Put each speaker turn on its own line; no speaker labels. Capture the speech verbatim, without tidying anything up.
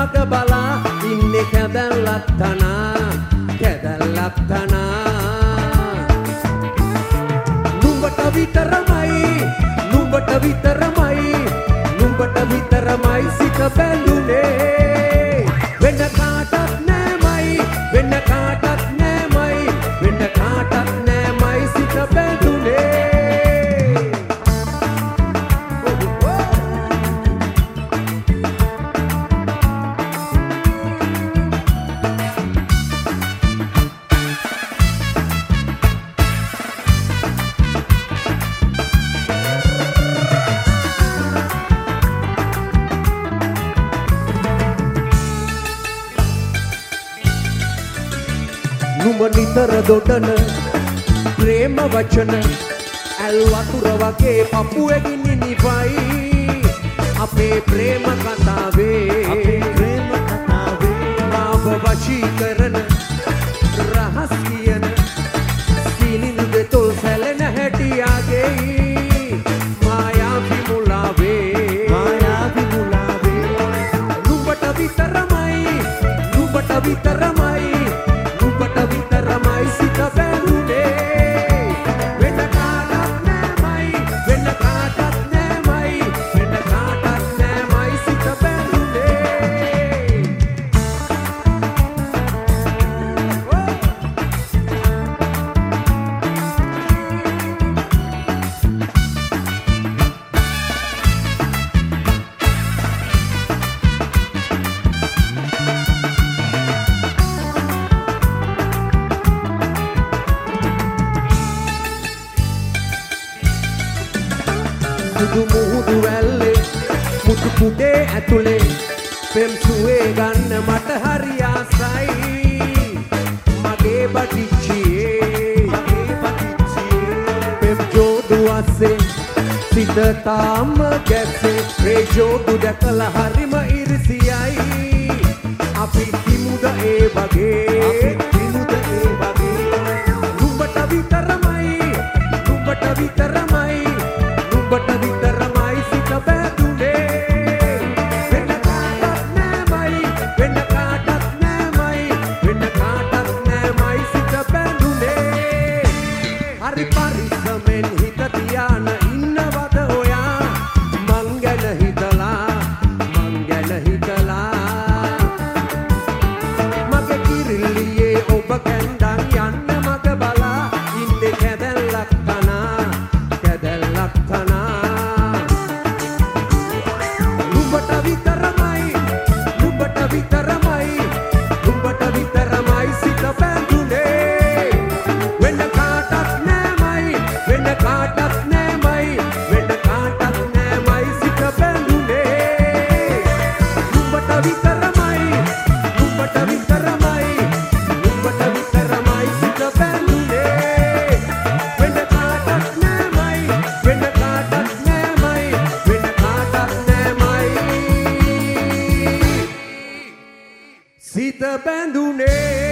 මග බලා ඉන්නේ කැදල්ලක් තනා කැදල්ලක් තනා නුඹට විතරමයි නුඹට විතරමයි නුඹට විතරමයි සිත බැඳුනේ වෙන කාටත් නෑමයි වෙන කාටත් නෑමයි වෙන කාටත් නෑමයි සිත බැඳුනේ නුඹ නිතර දොඩන ප්‍රේම වචන ඇල් වතුර වගේ පපුවකින් නිවයි අපේ ප්‍රේම කතාවේ අපේ ප්‍රේම කතාවේ මාව වශී කරන රහස් කියන සීනිඳු දෙතොල් සැලෙන හැටියාගේ මායාවි මුලාවේ මායාවි මුලාවේ නුඹට විතරමයි නුඹට විතරමයි නුඹට විතරමයි සිත බැඳුනේ වෙන කාටත් නෑමයි වෙන කාටත් නෑමයි වෙන කාටත් නෑමයි සිත බැඳුනේ සුදු මුහුදු වැල්ලේ මුතු කුඩේ ඇතුලේ පෙම් සුවේ ගන්න මට හරි ආසයි මගේ බටිච්චියේ මගේ බටිච්චියේ පෙම් ජෝඩු අස්සේ සිත තාම ගැස්සේ ඒ ජෝඩු දැකලා හරිම ඉරිසියයි අපි කිමුද ඒ වගේ අපි කිමුද ඒ වගේ නුඹට විතරමයි නුඹට විතරමයි නුඹට විතරමයි සිත බැඳුනේ වෙන කාටත් නෑමයි වෙන කාටත් නෑමයි වෙන කාටත් නෑමයි සිත බැඳුනේ හරි පරිස්සමෙන් හිත තියාන ඉන්නවද ඔයා මං ගැන හිතලා මං ගැන හිතලා මගේ කිරිල්ලියේ ඔබ කැන්දන් යන්න මග බලා ඉන්නේ කැදල්ලක් තනා කැදල්ලක් තනා නුඹට විතරමයි නුඹට විතරමයි නුඹට විතරමයි සිත බැඳුනේ වෙන කාටත් නෑමයි වෙන කාටත් නෑමයි වෙන කාටත් නෑමයි සිත බැඳුනේ නුඹට විතරමයි නුඹට විතරමයි නුඹට විතරමයි සිත බැඳුනේ වෙන කාටත් නෑමයි වෙන කාටත් නෑමයි වෙන කාටත් නෑමයි සිත බැඳුනේ